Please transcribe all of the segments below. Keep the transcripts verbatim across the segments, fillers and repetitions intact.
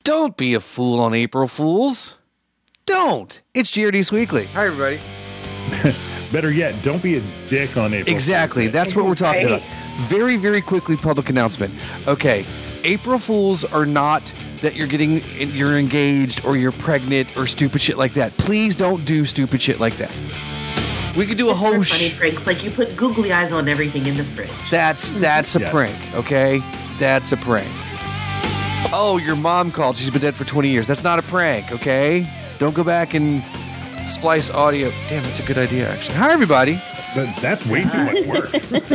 Don't be a fool on April Fools. Don't. It's G R D S Weekly. Hi, everybody. Better yet, don't be a dick on April. Exactly. That's what we're talking about. Very, very quickly, public announcement. Okay, April Fools are not that you're getting, you're engaged or you're pregnant or stupid shit like that. Please don't do stupid shit like that. We could do a whole funny pranks, like you put googly eyes on everything in the fridge. That's that's a Yeah. prank, okay? That's a prank. Oh, your mom called. She's been dead for twenty years. That's not a prank, okay? Don't go back and splice audio. Damn, that's a good idea, actually. Hi, everybody. But that's way too much work.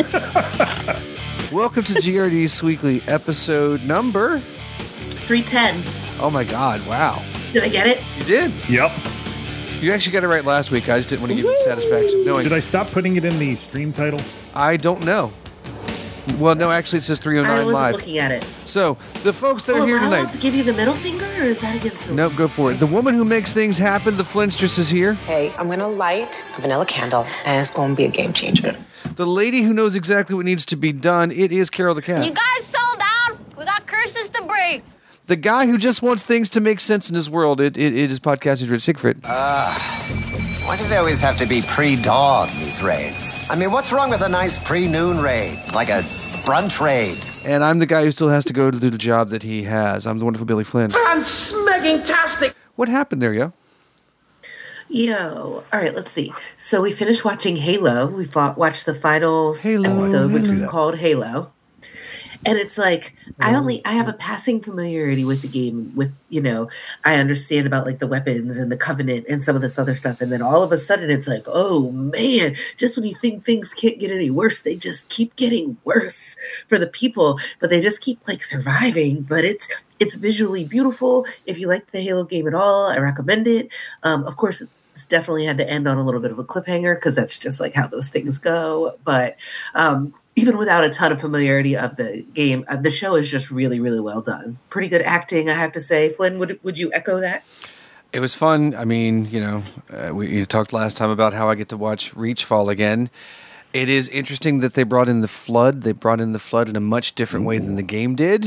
Welcome to G R D S Weekly, episode number... three ten. Oh, my God. Wow. Did I get it? You did. Yep. You actually got it right last week. I just didn't want to give you the satisfaction of knowing. Did I stop putting it in the stream title? I don't know. Well, no, actually, it says three oh I nine wasn't live. looking at it. So, the folks that Oh, are here am I allowed tonight... to give you the middle finger, or is that against the Nope, go for it. The woman who makes things happen, the Flintstress, is here. Hey, I'm gonna light a vanilla candle, and it's gonna be a game changer. The lady who knows exactly what needs to be done, it is Carol the Cat. You guys sold out. We got curses to break. The guy who just wants things to make sense in his world, it, it, it is podcasting Rich Siegfried. Why do they always have to be pre-dawn, these raids? I mean, what's wrong with a nice pre-noon raid? Like a brunch raid? And I'm the guy who still has to go to do the job that he has. I'm the wonderful Billy Flynn. Fan-smegging-tastic! What happened there, yo? Yo, all right, let's see. So we finished watching Halo. We fought, watched the final Halo. episode, which was Halo. called Halo. And it's like, I only, I have a passing familiarity with the game with, you know, I understand about like the weapons and the Covenant and some of this other stuff. And then all of a sudden it's like, oh man, just when you think things can't get any worse, they just keep getting worse for the people, but they just keep like surviving. But it's, it's visually beautiful. If you like the Halo game at all, I recommend it. Um, of course, it's definitely had to end on a little bit of a cliffhanger because that's just like how those things go. But, um, even without a ton of familiarity of the game, uh, the show is just really, really well done. Pretty good acting, I have to say. Flynn, would would you echo that? It was fun. I mean, you know, uh, we you talked last time about how I get to watch Reach fall again. It is interesting that they brought in the Flood. They brought in the Flood in a much different way than the game did.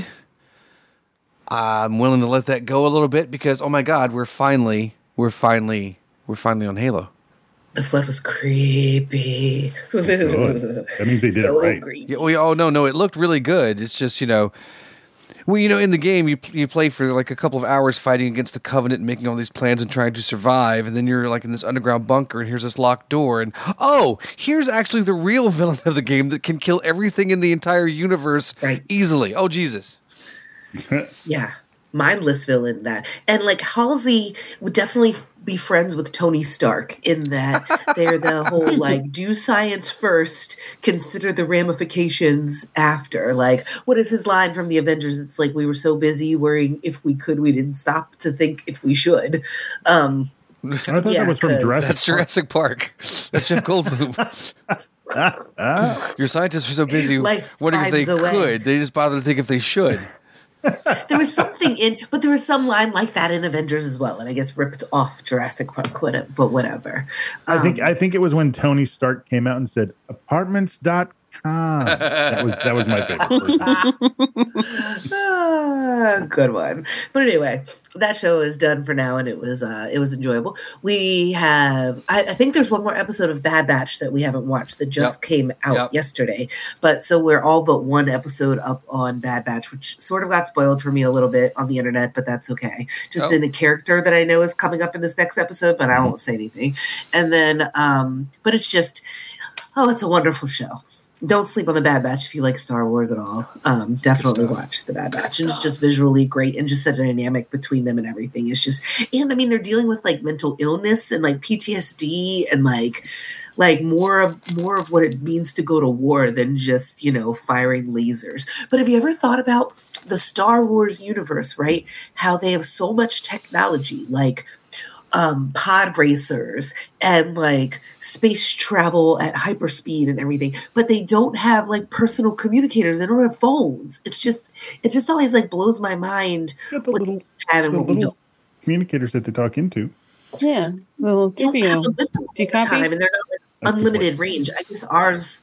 I'm willing to let that go a little bit because, oh my God, we're finally, we're finally, we're finally on Halo. The Flood was creepy. Good. That means they did so it right. creepy. Yeah, we oh no no it looked really good. It's just, you know, well, you know, in the game you you play for like a couple of hours fighting against the Covenant and making all these plans and trying to survive, and then you're like in this underground bunker and here's this locked door and oh, here's actually the real villain of the game that can kill everything in the entire universe Right. easily. Oh Jesus. Yeah. Mindless villain that. And like Halsey would definitely be friends with Tony Stark in that they're the whole like do science first, consider the ramifications after. Like what is his line from the Avengers? It's like we were so busy worrying if we could, we didn't stop to think if we should. Um I thought Yeah, that was from 'cause- Jurassic That's Park. Jurassic Park. That's Jeff Goldblum. Ah, Your scientists are so busy Life wondering if they finds a way. could. They just bother to think if they should. there was something in, but there was some line like that in Avengers as well, and I guess ripped off Jurassic Park, whatever- but whatever. I think Um, I think it was when Tony Stark came out and said apartments dot com. That was that was my favorite. Person. Ah, good one. But anyway, that show is done for now, and it was uh, it was enjoyable. We have, I, I think there's one more episode of Bad Batch that we haven't watched that just Yep. came out Yep. yesterday. But so we're all but one episode up on Bad Batch, which sort of got spoiled for me a little bit on the internet, but that's okay. Just Oh. in a character that I know is coming up in this next episode, but I won't say anything. And then, um, but it's just, oh, it's a wonderful show. Don't sleep on the Bad Batch if you like Star Wars at all. Um, definitely watch the Bad Batch. And it's just visually great, and just the dynamic between them and everything is just. And I mean, they're dealing with like mental illness and like P T S D and like, like more of more of what it means to go to war than just, you know, firing lasers. But have you ever thought about the Star Wars universe? Right? How they have so much technology, like. Um, pod racers and like space travel at hyperspeed and everything, but they don't have like personal communicators. They don't have phones. It's just, it just always like blows my mind Got the what little, we have and the what we little don't. communicators that they talk into. Yeah, little They don't video. have them with them Do you all the copy? time, and they're not like That's a good unlimited range. I guess ours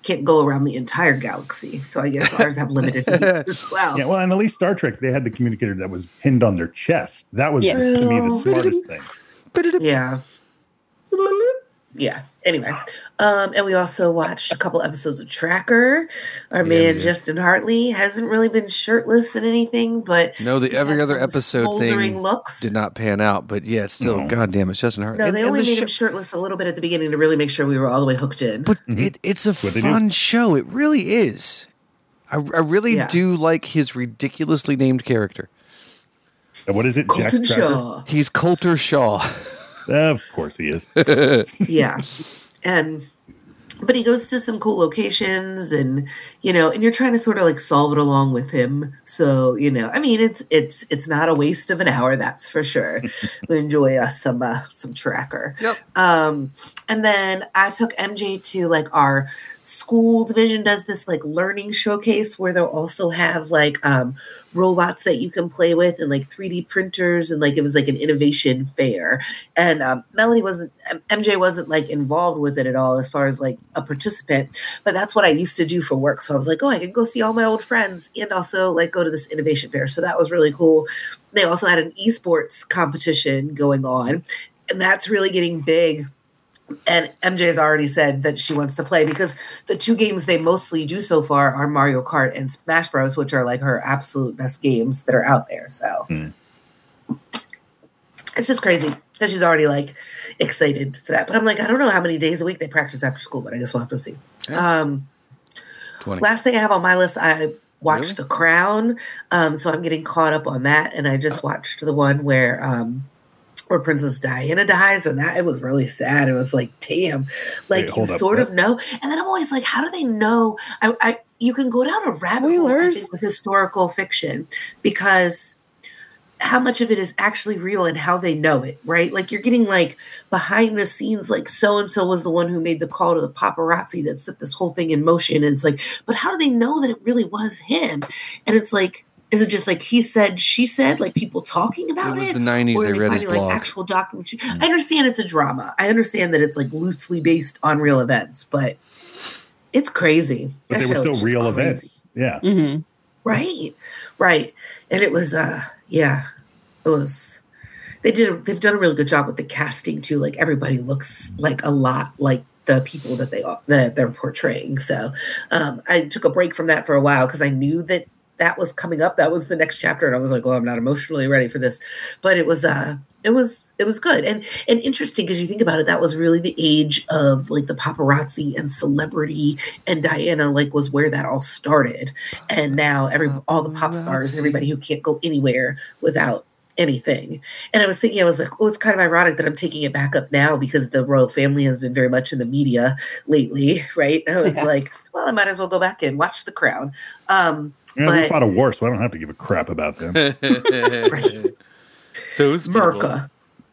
can't go around the entire galaxy. So I guess ours have limited heat as well. Yeah, well, and at least Star Trek, they had the communicator that was pinned on their chest. That was, Yeah. to me, the smartest thing. Yeah. Yeah. Anyway, um, and we also watched a couple episodes of Tracker. Our Yeah, man we did. Justin Hartley hasn't really been shirtless in anything, but No, the he's every had other some episode smoldering thing looks. did not pan out, but yeah, it's still, No. goddamn, it's Justin Hartley. No, And- they and only the made show- him shirtless a little bit at the beginning to really make sure we were all the way hooked in. But it, it's a what they do. fun show. It really is. I, I really Yeah. do like his ridiculously named character. And what is it? Colton Jack Tracker? Shaw. He's Coulter Shaw. Of course he is. Yeah. And but he goes to some cool locations and you know, and you're trying to sort of like solve it along with him. So, you know, I mean it's it's it's not a waste of an hour, that's for sure. We enjoy us some uh, some Tracker. Yep. Um and then I took M J to like our school division does this like learning showcase where they'll also have like um robots that you can play with and like three D printers and like it was like an innovation fair. And um, Melanie wasn't, M J wasn't like involved with it at all as far as like a participant, but that's what I used to do for work. So I was like, oh, I can go see all my old friends and also like go to this innovation fair. So that was really cool. They also had an esports competition going on and that's really getting big. And M J has already said that she wants to play because the two games they mostly do so far are Mario Kart and Smash Bros, which are like her absolute best games that are out there. So Mm. it's just crazy because she's already like excited for that. But I'm like, I don't know how many days a week they practice after school, but I guess we'll have to see. Um, twenty. last thing I have on my list, I watched Really? The Crown. Um, so I'm getting caught up on that. And I just watched the one where um, where Princess Diana dies, and that it was really sad. It was like, damn, like Wait, you hold up, sort what? of know. And then I'm always like, how do they know? I, I you can go down a rabbit hole I Spoilers. think, with historical fiction because how much of it is actually real and how they know it, right? Like you're getting like behind the scenes, like so and so was the one who made the call to the paparazzi that set this whole thing in motion. And it's like, but how do they know that it really was him? And it's like, is it just like he said, she said, like people talking about it? It was the nineties, Or are they read his finding, blog. like actual documentary. I understand it's a drama. I understand that it's like loosely based on real events, but it's crazy. But That they were show is still just real crazy. events. Yeah. hmm Right, right. And it was, uh, yeah, it was. They did. A, they've done a really good job with the casting too. Like everybody looks like a lot like the people that they that they're portraying. So um, I took a break from that for a while because I knew that that was coming up. That was the next chapter, and I was like, "Oh, I'm not emotionally ready for this." But it was, uh, it was, it was good and and interesting because you think about it. That was really the age of like the paparazzi and celebrity, and Diana like was where that all started. And now every all the pop stars, everybody who can't go anywhere without anything. And I was thinking, I was like, oh, it's kind of ironic that I'm taking it back up now because the royal family has been very much in the media lately, right? And I was Yeah. like, well, I might as well go back and watch The Crown. Um, Yeah, they but fought a war, so I don't have to give a crap about them. right, Those people. Merca.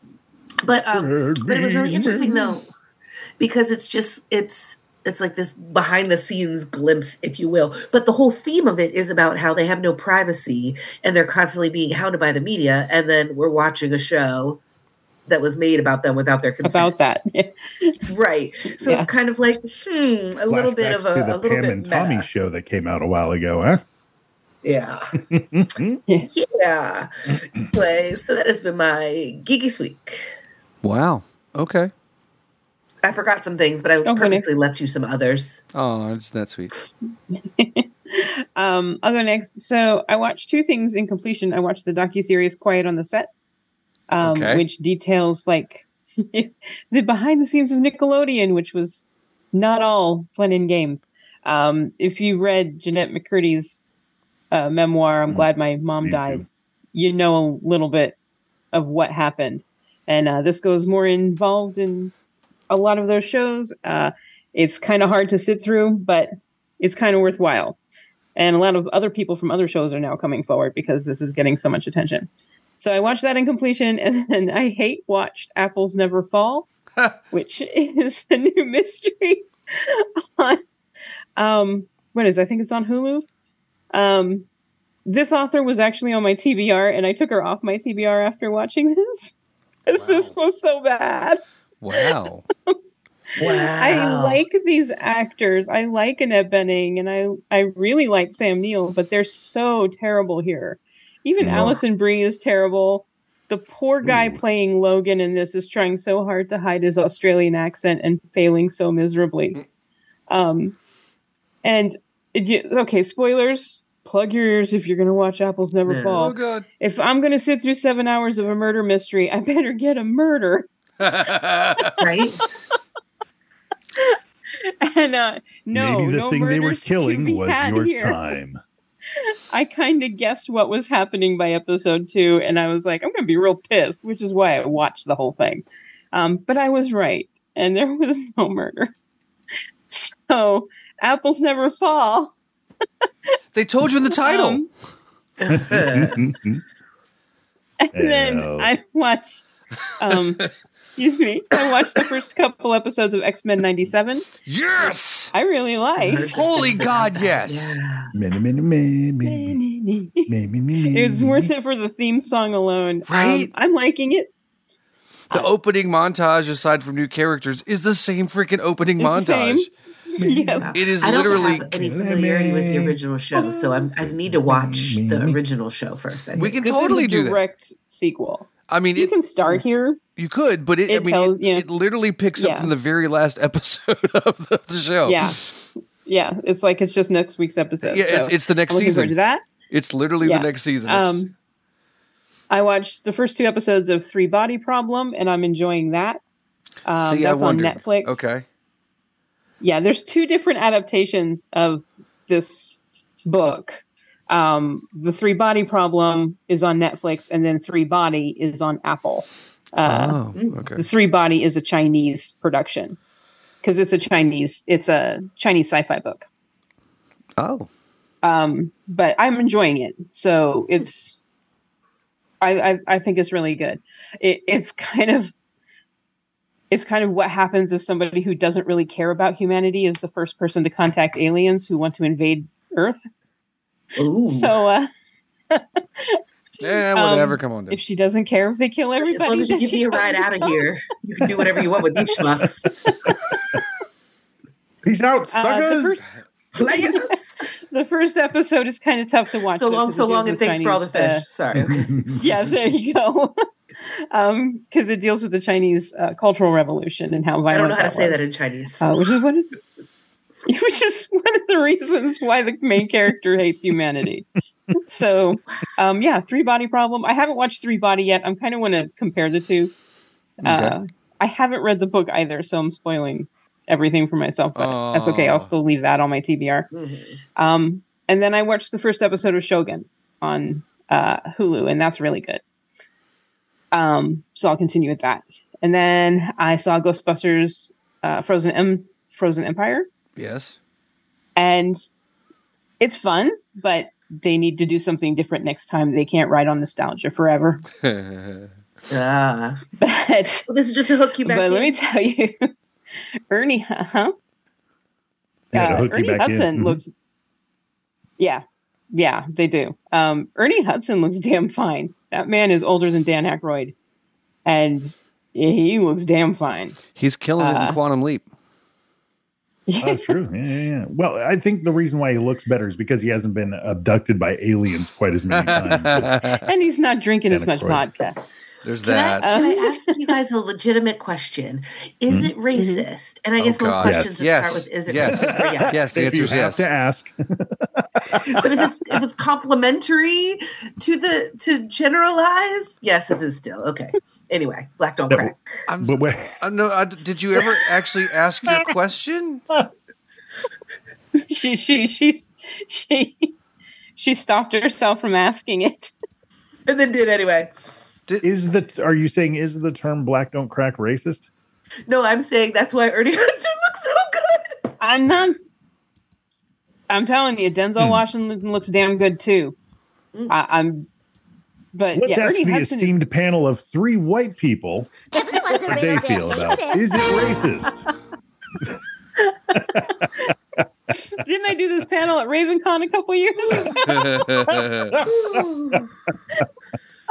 But um, but it was really interesting though, because it's just it's it's like this behind the scenes glimpse, if you will. But the whole theme of it is about how they have no privacy and they're constantly being hounded by the media, and then we're watching a show that was made about them without their consent. About that. Right. So Yeah. it's kind of like, hmm, a little bit of Flashbacks a, to the a little Pam bit and Tommy meta. show that came out a while ago, huh? Yeah. Yeah. Yeah. Anyway, so that has been my geeky week. Wow. Okay. I forgot some things, but I go purposely left you some others. Oh, it's that sweet. um, I'll go next. So I watched two things in completion. I watched the docuseries Quiet on the Set, um, Okay. which details like the behind the scenes of Nickelodeon, which was not all fun and games. Um, if you read Jeanette McCurdy's uh, memoir, I'm Mhm. glad my mom Me died, too. you know a little bit of what happened. And uh, this goes more involved in a lot of those shows. Uh, it's kind of hard to sit through, but it's kind of worthwhile. And a lot of other people from other shows are now coming forward because this is getting so much attention. So I watched that in completion, and then I hate watched Apples Never Fall, which is a new mystery on, um, what is it? I think it's on Hulu. Um, this author was actually on my T B R, and I took her off my T B R after watching this. Because this was so bad. Wow. Wow. I like these actors. I like Annette Bening, and I I really like Sam Neill, but they're so terrible here. Even Yeah. Alison Brie is terrible. The poor guy Ooh. playing Logan in this is trying so hard to hide his Australian accent and failing so miserably. Um, and it, okay, spoilers. Plug your ears if you're going to watch Apples Never Yeah. Fall. Oh god. If I'm going to sit through seven hours of a murder mystery, I better get a murder. Right? And uh, no, Maybe the no thing they were murders to killing be was had your here. time. I kind of guessed what was happening by episode two, and I was like, I'm going to be real pissed, which is why I watched the whole thing. Um, but I was right, and there was no murder. So, Apples Never Fall. They told you in the title. Um, and then Ew. I watched, um, excuse me, I watched the first couple episodes of X-Men ninety-seven. Yes. I really liked. Holy God, yes. Yeah. Many, many, many, many, many, many. It's worth it for the theme song alone. Right? Um, I'm liking it. The opening montage, aside from new characters, is the same freaking opening It's the montage. same. Yeah. It is I don't literally. have any familiarity with the original show, so I'm, I need to watch the original show first. I We think. can 'Cause it's totally a do that. direct sequel. I mean, You it, can start here. you could, but it, I It mean, tells- it, yeah. it literally picks up Yeah. from the very last episode of the, the show. Yeah. Yeah. It's like it's just next week's episode. Yeah, it's, so it's the next I'm looking forward season. to that. It's literally Yeah. the next season. It's- Um, I watched the first two episodes of Three Body Problem, and I'm enjoying that. Um, See, I that's on wondered. Netflix. Okay. Yeah, there's two different adaptations of this book. Um, the Three Body Problem is on Netflix, and then Three Body is on Apple. Uh, oh, okay. The Three Body is a Chinese production because it's a Chinese, it's a Chinese sci-fi book. Oh. Um, but I'm enjoying it, so it's. I I, I think it's really good. It, it's kind of. It's kind of what happens if somebody who doesn't really care about humanity is the first person to contact aliens who want to invade Earth. Ooh. So, uh, Yeah, whatever. Um, Come on. Dude. if she doesn't care if they kill as everybody, long as you then give she me a ride doesn't out of know. here, you can do whatever you want with these schmucks. Peace out, Uh, suckers. the, first, Players. the first episode is kind of tough to watch. So though, long, 'cause so it deals long, and with thanks for all the Chinese, fish. uh, Sorry. Okay. yeah, there you go. Um, because it deals with the Chinese uh, Cultural Revolution and how violent I don't know how to that say was. that in Chinese. Uh, which is one of the, which is one of the reasons why the main character hates humanity. So, um, yeah, Three Body Problem. I haven't watched Three Body yet. I'm kind of want to compare the two. Uh, I haven't read the book either, so I'm spoiling everything for myself. But that's okay. I'll still leave that on my T B R. Mhm. Um, and then I watched the first episode of Shogun on uh, Hulu, and that's really good. Um, so I'll continue with that. And then I saw Ghostbusters uh, Frozen M- Frozen Empire. Yes. And it's fun, but they need to do something different next time. They can't ride on nostalgia forever. Ah. But, Well, this is just to hook you back but in. let me tell you, Ernie, huh? Yeah, to Uh, hook you Ernie back in. Hudson Mhm. looks. Yeah, yeah, they do. Um, Ernie Hudson looks damn fine. That man is older than Dan Aykroyd, and he looks damn fine. He's killing it Uh, in Quantum Leap. Oh, that's true. Yeah, yeah, yeah. Well, I think the reason why he looks better is because he hasn't been abducted by aliens quite as many times. And he's not drinking as much Aykroyd. vodka. There's Can I, that. can I Um, ask you guys a legitimate question? Is it racist? And I guess Oh, most God. questions Yes. would start with is it Yes. racist? Or yes. Yes, the If answer you is have yes. to ask. But if it's if it's complimentary to the to generalize, yes, it is still okay. Anyway, black don't That- crack. I'm, But wait, I'm no, I, did you ever actually ask your question? she she she she she stopped herself from asking it. And then did anyway. is the are you saying is the term "black don't crack" racist? No, I'm saying that's why Ernie Hudson looks so good. I'm not. I'm telling you, Denzel Hmm. Washington looks damn good too. I, I'm. But Let's yeah, ask Ernie the Hudson is esteemed panel of three white people what they feel about is it racist? Didn't I do this panel at RavenCon a couple years ago?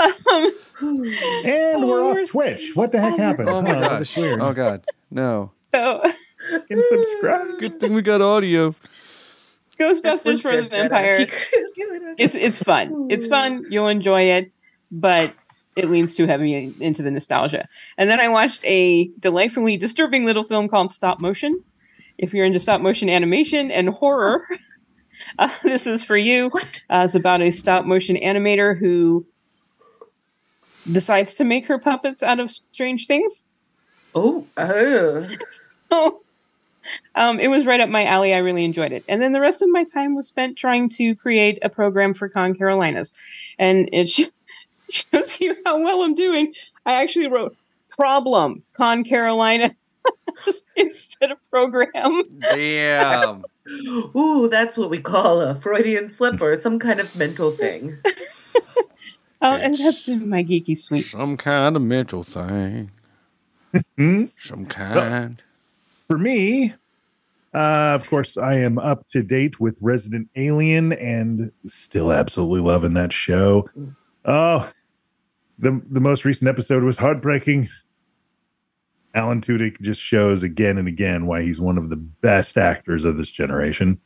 um, And we're Oh, off we're- Twitch. What the heck happened? Oh my Huh, gosh. that's weird. Oh God. No. So, and subscribe. Good thing we got audio. Ghostbusters Frozen Empire. It's it's fun. It's fun. You'll enjoy it, but it leans too heavy into the nostalgia. And then I watched a delightfully disturbing little film called Stop Motion. If you're into stop motion animation and horror, uh, this is for you. What? Uh, it's about a stop motion animator who decides to make her puppets out of strange things. Oh, uh. So, um, it was right up my alley. I really enjoyed it. And then the rest of my time was spent trying to create a program for Con Carolinas. And it sh- shows you how well I'm doing. I actually wrote problem Con Carolina instead of program. Damn. Ooh, that's what we call a Freudian slip or some kind of mental thing. Oh, and that's been my geeky sweet. Some kind of mental thing. Hmm? Some kind. For me, uh, of course, I am up to date with Resident Alien and still absolutely loving that show. Oh, the the most recent episode was heartbreaking. Alan Tudyk just shows again and again why he's one of the best actors of this generation.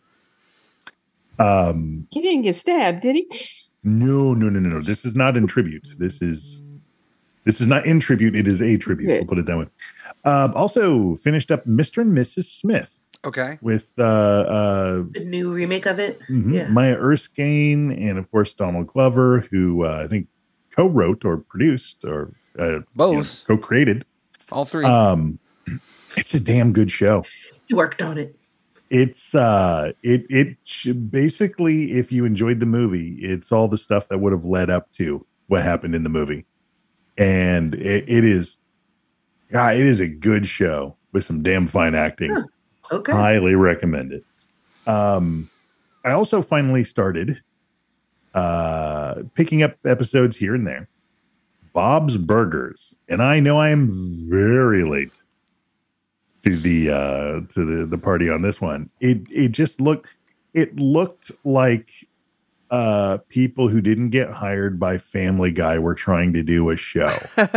Um, He didn't get stabbed, did he? no, no, no, no, no. This is not in tribute. This is this is not in tribute. It is a tribute. Good. We'll put it that way. Um, also finished up Mister and Missus Smith Okay. with uh, uh, The new remake of it. mhm, Yeah. Maya Erskine and of course Donald Glover, who uh, I think co-wrote or produced or uh, Both. you know, co-created. All three. Um, it's a damn good show. He worked on it. It's uh, it it should, basically, if you enjoyed the movie, it's all the stuff that would have led up to what happened in the movie, and it, it is, God, it is a good show with some damn fine acting. Huh. Okay. Highly recommend it. Um, I also finally started uh, picking up episodes here and there. Bob's Burgers, and I know I am very late to the uh, to the the party on this one. It it just looked it looked like uh, people who didn't get hired by Family Guy were trying to do a show.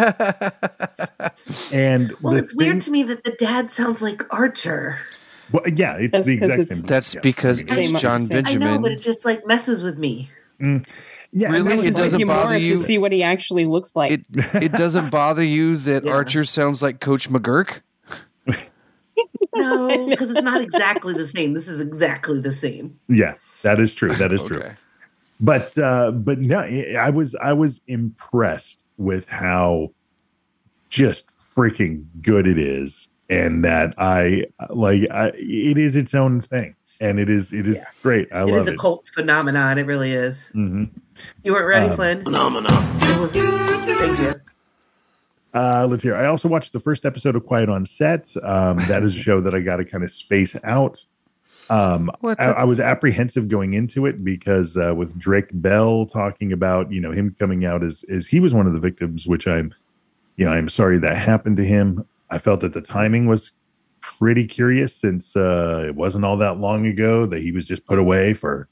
And Well, the it's weird thing- to me that the dad sounds like Archer. Well, yeah, it's That's the 'cause exact it's- same. That's yeah. because I mean, it's Same- John same. I Benjamin. know, but it just like messes with me. mm, yeah, and Really? that It was Like doesn't him bother more you? to see what he actually looks like. It it doesn't bother you that Yeah. Archer sounds like Coach McGurk? No, because it's not exactly the same. This is exactly the same. Yeah, that is true. That is true. Okay. But uh, but no, I was I was impressed with how just freaking good it is, and that I like I, it is its own thing, and it is it is Yeah. great. I It love is a it. cult phenomenon. It really is. hmm You weren't ready, Um, Flynn? Phenomenon. It was. Thank you. Uh, let's hear. I also watched the first episode of Quiet on Set. Um, that is a show that I got to kind of space out. Um, What I, the- I was apprehensive going into it because uh, with Drake Bell talking about, you know, him coming out as, as he was one of the victims, which I'm, you know, I'm sorry that happened to him. I felt that the timing was pretty curious since uh, it wasn't all that long ago that he was just put away for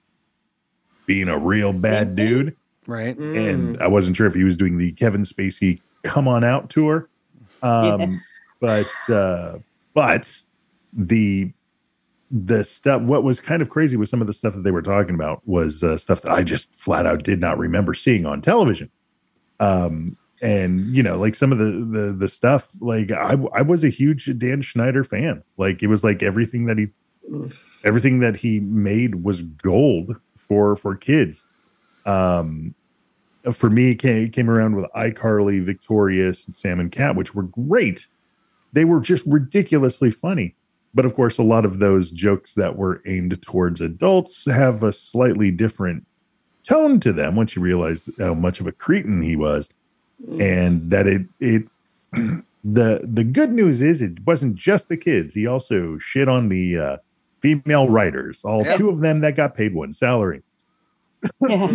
being a real bad thing. dude. Right. Mm. And I wasn't sure if he was doing the Kevin Spacey come on out tour. Um, Yeah. but uh, but the the stuff what was kind of crazy with some of the stuff that they were talking about was uh, stuff that I just flat out did not remember seeing on television. Um, and you know, like some of the the the stuff, like I I was a huge Dan Schneider fan. Like it was like everything that he everything that he made was gold for for kids. Um, for me, it came, it came around with iCarly, Victorious, and Sam and Cat, which were great. They were just ridiculously funny. But of course, a lot of those jokes that were aimed towards adults have a slightly different tone to them once you realize how much of a cretin he was. And that it, it, the, the good news is it wasn't just the kids. He also shit on the uh, female writers, all Yep. two of them that got paid one salary. Yeah.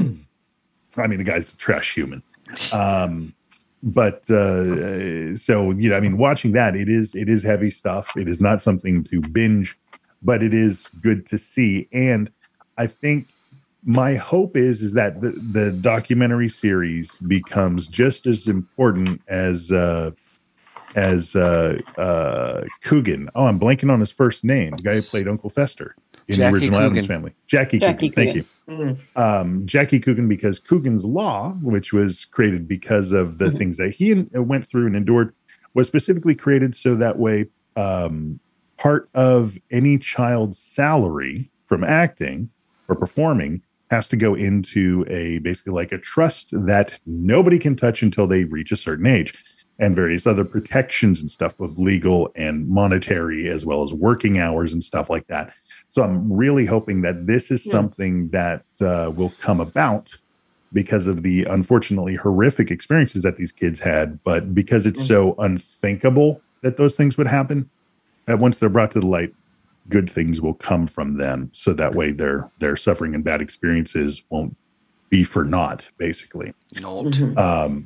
I mean, the guy's a trash human. Um, but uh, so, you know, I mean, watching that, it is it is heavy stuff. It is not something to binge, but it is good to see. And I think my hope is is that the, the documentary series becomes just as important as uh, as uh, uh, Coogan. Oh, I'm blanking on his first name. The guy who played Uncle Fester in Jackie the original Coogan. Addams Family. Jackie, Jackie Coogan. Thank you. Mm. Um, Jackie Coogan, because Coogan's Law, which was created because of the Mhm. things that he en- went through and endured, was specifically created so that way um, part of any child's salary from acting or performing has to go into a basically like a trust that nobody can touch until they reach a certain age, and various other protections and stuff, both legal and monetary, as well as working hours and stuff like that. So I'm really hoping that this is Yeah. something that uh, will come about because of the unfortunately horrific experiences that these kids had, but because it's so unthinkable that those things would happen, that once they're brought to the light, good things will come from them. So that way their their suffering and bad experiences won't be for naught, basically. Not. Mhm. Um,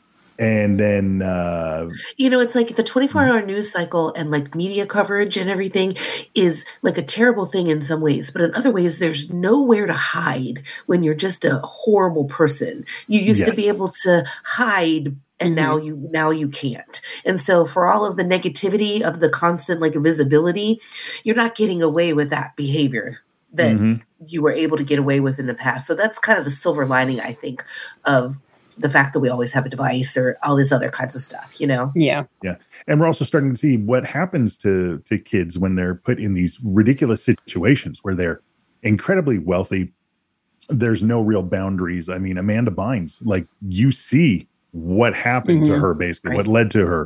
and then uh, You know, it's like the twenty-four hour news cycle and like media coverage and everything is like a terrible thing in some ways, but in other ways, there's nowhere to hide when you're just a horrible person. You used to be Yes. able to hide. And now you now you can't. And so for all of the negativity of the constant like visibility, you're not getting away with that behavior that Mhm. you were able to get away with in the past. So that's kind of the silver lining, I think, of the fact that we always have a device or all this other kinds of stuff, you know? Yeah. and we're also starting to see what happens to to kids when they're put in these ridiculous situations where they're incredibly wealthy. There's no real boundaries. I mean, Amanda Bynes, like you see what happened to Mhm. her, basically, Right. what led to her.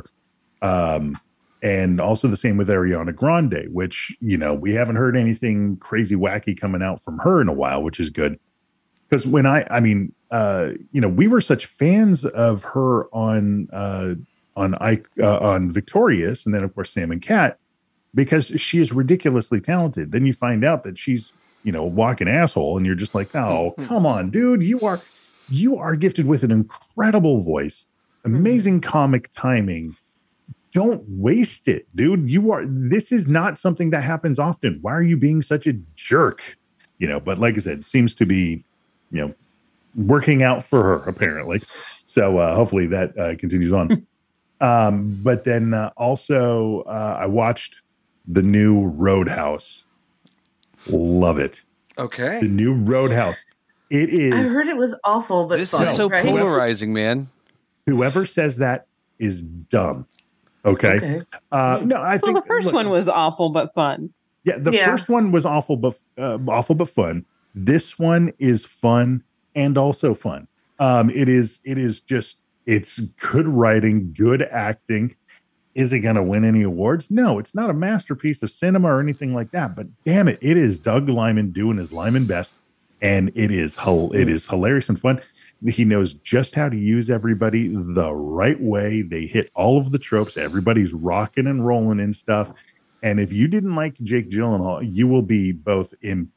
Um, and also the same with Ariana Grande, which, you know, we haven't heard anything crazy wacky coming out from her in a while, which is good. Because when I, I mean, uh, you know, we were such fans of her on, uh, on, I, uh, on Victorious, and then of course Sam and Cat, because she is ridiculously talented. Then you find out that she's, you know, a walking asshole, and you're just like, oh, come on, dude, you are, you are gifted with an incredible voice, amazing comic timing. Don't waste it, dude. You are, this is not something that happens often. Why are you being such a jerk? You know, but like I said, seems to be, you know, working out for her apparently. So uh, hopefully that uh, continues on. um, but then uh, also uh, I watched the new Roadhouse. Love it. Okay. The new Roadhouse. It is. I heard it was awful, but This fun, is so right? polarizing, man. Whoever says that is dumb. Okay. Okay. Uh, no, I Well, think the first look, one was awful but fun. Yeah, the Yeah. first one was awful, but uh, awful but fun. This one is fun and also fun. Um, it is. It is just. It's good writing, good acting. Is it going to win any awards? No, it's not a masterpiece of cinema or anything like that. But damn it, it is Doug Liman doing his Liman best, and it is hil- it is hilarious and fun. He knows just how to use everybody the right way. They hit all of the tropes. Everybody's rocking and rolling and stuff. And if you didn't like Jake Gyllenhaal, you will be both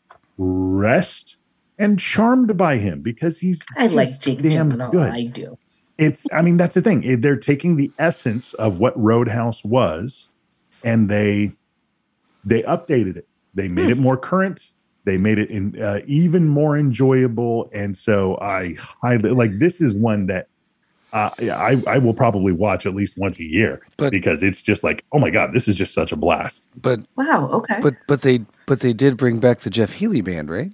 impressed and charmed by him because he's I like just Jake damn Gyllenhaal. good. I do. It's, I mean, that's the thing. It- They're taking the essence of what Roadhouse was, and they they updated it. They made it more current. They made it in, uh, even more enjoyable. And so I highly like. This is one that uh, I I will probably watch at least once a year, But- because it's just like, oh my god, this is just such a blast. But Wow. Okay. but but they but they did bring back the Jeff Healey band, right?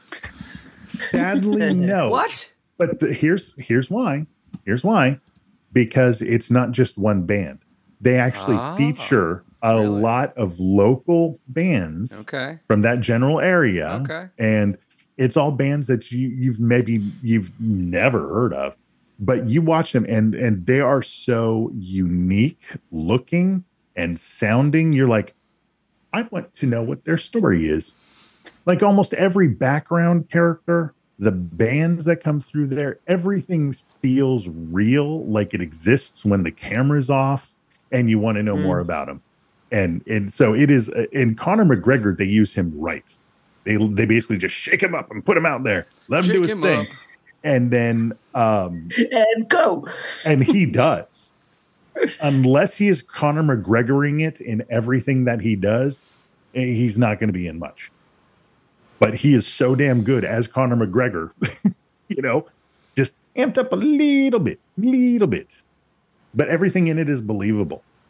Sadly, no. What? But the, here's here's why. Here's why. Because it's not just one band. They actually Ah, feature a really? lot of local bands Okay. from that general area. Okay. And it's all bands that you you've maybe you've never heard of, but you watch them and and they are so unique looking and sounding. You're like, I want to know what their story is. Like almost every background character, the bands that come through there, everything feels real, like it exists when the camera's off, and you want to know Mm. more about them. And and so it is. In Conor McGregor, they use him right. They they basically just shake him up and put him out there, let him Shake do his him thing, up. and then um, and go. and he does. Unless he is Conor McGregoring it in everything that he does, eh, he's not going to be in much. But he is so damn good as Conor McGregor, you know, just amped up a little bit, little bit. But everything in it is believable.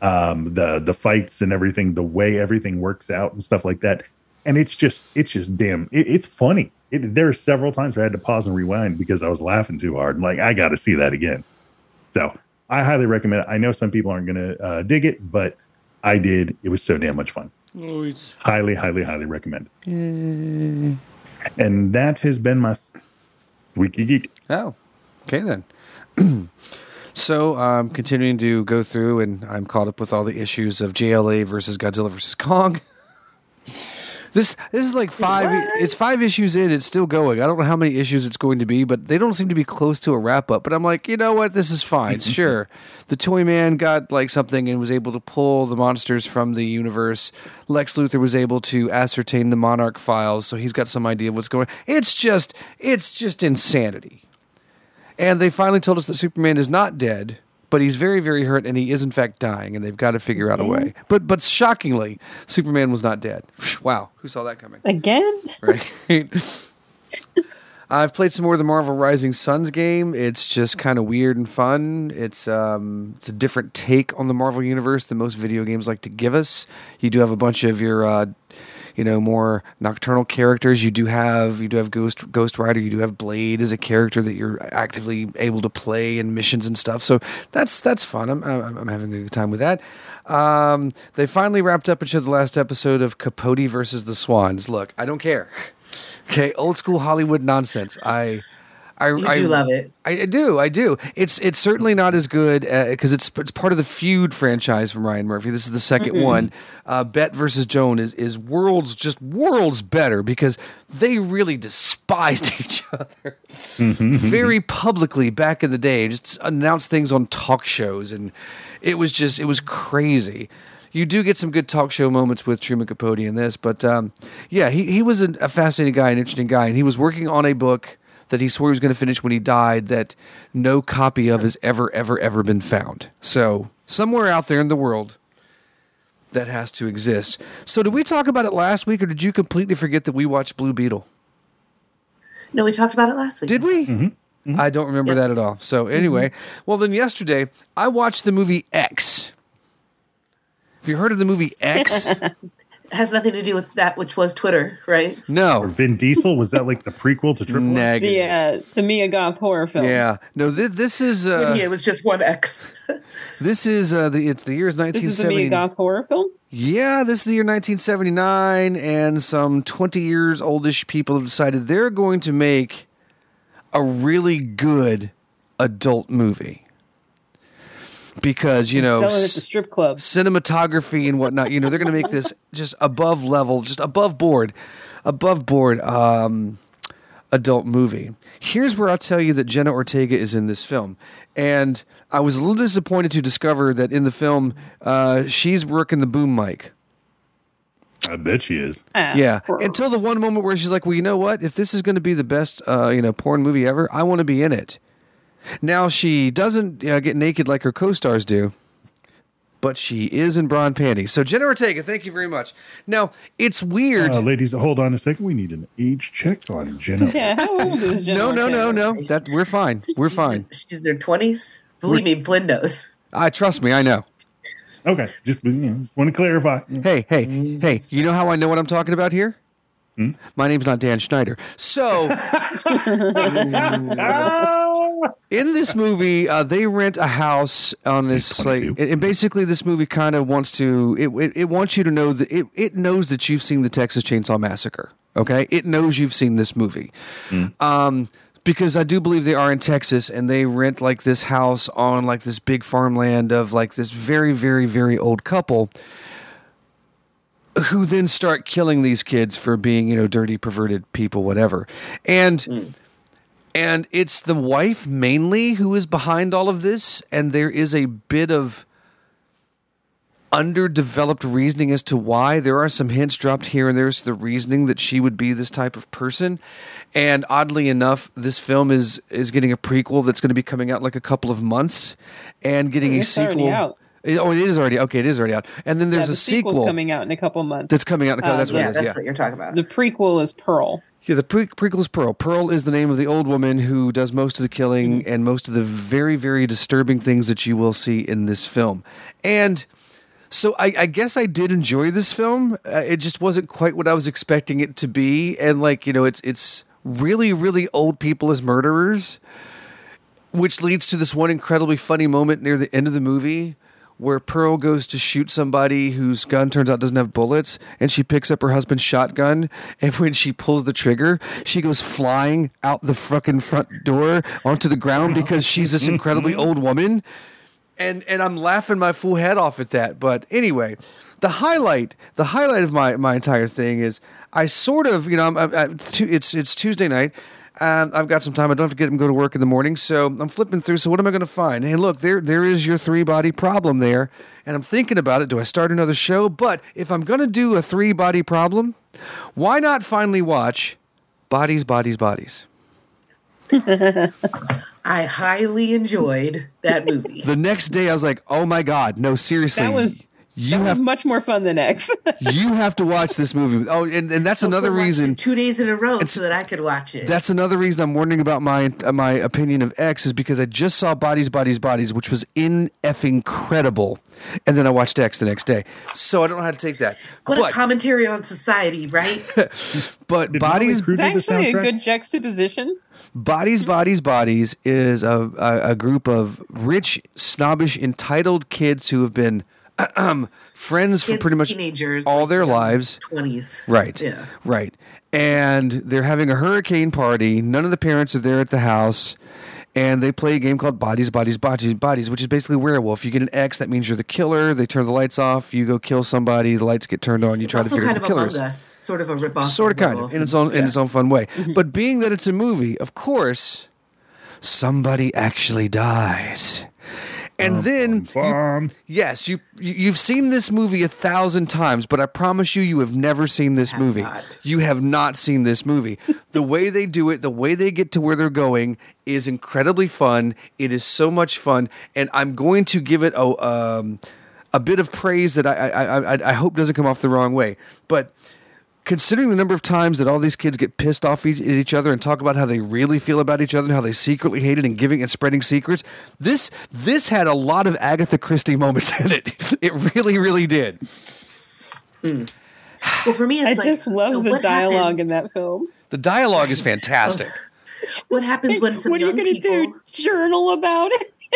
um, the the fights and everything, the way everything works out and stuff like that. And it's just it's just damn it, it's funny. It, there are several times where I had to pause and rewind because I was laughing too hard. I'm like, I got to see that again. So I highly recommend it. I know some people aren't going to uh, dig it, but I did. It was so damn much fun. Oh, it's... Highly, highly, highly recommend it. Yay. And that has been my Weekly Geek. Oh, okay then. So I'm continuing to go through, and I'm caught up with all the issues of J L A versus Godzilla versus Kong. This this is like five. What? It's five issues in. It's still going. I don't know how many issues it's going to be, but they don't seem to be close to a wrap up. But I'm like, you know what? This is fine. Sure, the Toy Man got like something and was able to pull the monsters from the universe. Lex Luthor was able to ascertain the Monarch files, so he's got some idea of what's going. It's just it's just insanity. And they finally told us that Superman is not dead, but he's very, very hurt, and he is in fact dying, and they've got to figure out a way. But but shockingly, Superman was not dead. Wow, who saw that coming? Again? Right. I've played some more of the Marvel Rising Suns game. It's just kind of weird and fun. It's um, it's a different take on the Marvel universe than most video games like to give us. You do have a bunch of your uh, you know, more nocturnal characters. You do have you do have Ghost Ghost Rider. You do have Blade as a character that you're actively able to play in missions and stuff. So that's that's fun. I'm I'm, I'm having a good time with that. Um, they finally wrapped up and showed the last episode of Capote versus the Swans. Look, I don't care. Okay, old school Hollywood nonsense. I. I, You I do love it. I, I do. I do. It's it's certainly not as good because uh, it's it's part of the Feud franchise from Ryan Murphy. This is the second mm-hmm. one. Uh, Bet versus Joan is is worlds just worlds better because they really despised each other very publicly back in the day. Just announced things on talk shows, and it was just it was crazy. You do get some good talk show moments with Truman Capote in this, but um, yeah, he he was an, a fascinating guy, an interesting guy, and he was working on a book that he swore he was going to finish when he died that no copy of has ever, ever, ever been found. So somewhere out there in the world that has to exist. So did we talk about it last week, or did you completely forget that we watched Blue Beetle? No, we talked about it last week. Did we? Mm-hmm. Mm-hmm. I don't remember Yep. that at all. So anyway, mm-hmm. well then yesterday I watched the movie X. Have you heard of the movie X? It has nothing to do with that, which was Twitter, right? Or No. Vin Diesel, was that like the prequel to Triple X? Negative. The uh, the Mia Goth horror film. Yeah. No, this, this is uh, Maybe it was just one X. this is uh, the it's the year is This nineteen is the Mia seventy. Goth horror film? Yeah, this is the year nineteen seventy-nine, and some twenty years oldish people have decided they're going to make a really good adult movie. Because, you know, Sell it at the strip club. cinematography and whatnot, you know, they're going to make this just above level, just above board, above board um, adult movie. Here's where I'll tell you that Jenna Ortega is in this film. And I was a little disappointed to discover that in the film, uh, she's working the boom mic. I bet she is. Ah, Yeah, gross. until the one moment where she's like, well, you know what? If this is going to be the best, uh, you know, porn movie ever, I want to be in it. Now, she doesn't uh, get naked like her co-stars do, but she is in bra and panties. So, Jenna Ortega, thank you very much. Now, it's weird. Uh, ladies, hold on a second. We need an age check on Jenna. Yeah, how old is Jenna no, no, no, Ortega? no. That we're fine. We're She's fine. In, she's in her twenties. Believe me, Flynn knows. I trust me. I know. Okay, just, you know, just want to clarify. Hey, hey, hey. You know how I know what I'm talking about here? Hmm? My name's not Dan Schneider. So, in this movie, uh, they rent a house on this like, twenty-two. and basically, this movie kind of wants to it, it. It wants you to know that it. It knows that you've seen the Texas Chainsaw Massacre. Okay, it knows you've seen this movie. Um, because I do believe they are in Texas, and they rent like this house on like this big farmland of like this very, very, very old couple, who then start killing these kids for being, you know, dirty, perverted people, whatever. And mm. and it's the wife mainly who is behind all of this, and there is a bit of underdeveloped reasoning as to why. There are some hints dropped here and there's the reasoning that she would be this type of person. And oddly enough, this film is is getting a prequel that's going to be coming out in like a couple of months, and getting Oh, a it's sequel. already out. Oh, it is already okay. It is already out, and then there's yeah, the a sequel's sequel coming out in a couple months. that's coming out. In a, Uh, that's what yeah, it is. That's Yeah, what you're talking about. The prequel is Pearl. yeah. The pre- prequel is Pearl. Pearl is the name of the old woman who does most of the killing Mm-hmm. and most of the very, very disturbing things that you will see in this film. And So I, I guess I did enjoy this film. Uh, it just wasn't quite what I was expecting it to be, and like you know, it's it's really really old people as murderers, which leads to this one incredibly funny moment near the end of the movie where Pearl goes to shoot somebody whose gun turns out doesn't have bullets, and she picks up her husband's shotgun, and when she pulls the trigger, she goes flying out the fucking front door onto the ground because she's this incredibly old woman. And and I'm laughing my full head off at that. But anyway, the highlight the highlight of my, my entire thing is I sort of, you know, I'm, I'm, I'm, it's it's Tuesday night. Um, I've got some time. I don't have to get him go to work in the morning, so I'm flipping through. So what am I going to find? Hey, look, there there is your three body problem there, and I'm thinking about it. Do I start another show? But if I'm going to do a three body problem, why not finally watch Bodies, Bodies, Bodies? I highly enjoyed that movie. The next day, I was like, oh my god, no, seriously, That was you that have was much more fun than X. you have to watch this movie. Oh, and, and that's another Also watched reason. it two days in a row It's- so that I could watch it. That's another reason I'm wondering about my uh, my opinion of X is because I just saw Bodies, Bodies, Bodies, which was in effing credible, and then I watched X the next day. So I don't know how to take that. what but a commentary on society, right? but Did Bodies, Motley Crue do It's the actually a soundtrack? good juxtaposition. Bodies, Bodies, Bodies is a, a, a group of rich, snobbish, entitled kids who have been um, friends for Kids, pretty much teenagers, all like, their young lives. twenties. Right. Yeah. Right. And they're having a hurricane party. None of the parents are there at the house. And they play a game called Bodies, Bodies, Bodies, Bodies, which is basically werewolf. You get an X, that means you're the killer. They turn the lights off. You go kill somebody. The lights get turned on. You It's try to also figure out kind who of the Among killer is. Us, sort of a ripoff. Sort of, kind of, Werewolf. in its own in Yeah. its own fun way. But being that it's a movie, of course, somebody actually dies. And then, you- Bomb. yes, you, you you've seen this movie a thousand times, but I promise you, you have never seen this Have movie. not. You have not seen this movie. The way they do it, the way they get to where they're going, is incredibly fun. It is so much fun, and I'm going to give it a um, a bit of praise that I I, I I hope doesn't come off the wrong way, but. Considering the number of times that all these kids get pissed off each, at each other and talk about how they really feel about each other and how they secretly hate it and giving and spreading secrets, this this had a lot of Agatha Christie moments in it. It really, really did. Well, for me, it's I like, just love so the what dialogue happens- in that film. The dialogue is fantastic. What happens when some What are you young going to people, do? Journal about